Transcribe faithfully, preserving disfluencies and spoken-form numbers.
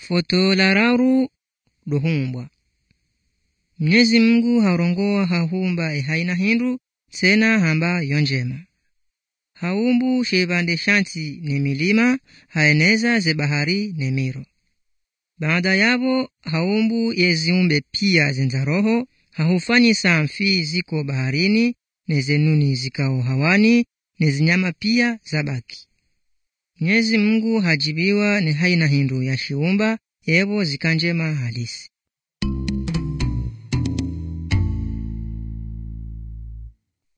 foto la rauru dohumbwa. Mwenyezi Mungu haurongoa hahumba haina hindu tena hamba yonjema. Haumbu shebande shanti ne milima haeneza ze bahari ne miro. Baada yabo haumbu yeziumbe pia zenza roho hahufanyi samfi ziko baharini ne zenuni zikao hawani ne zinyama pia zabaki. Mwenyezi Mungu hajibiwa ne haina hindu ya shiumba yebo zikanjema halisi.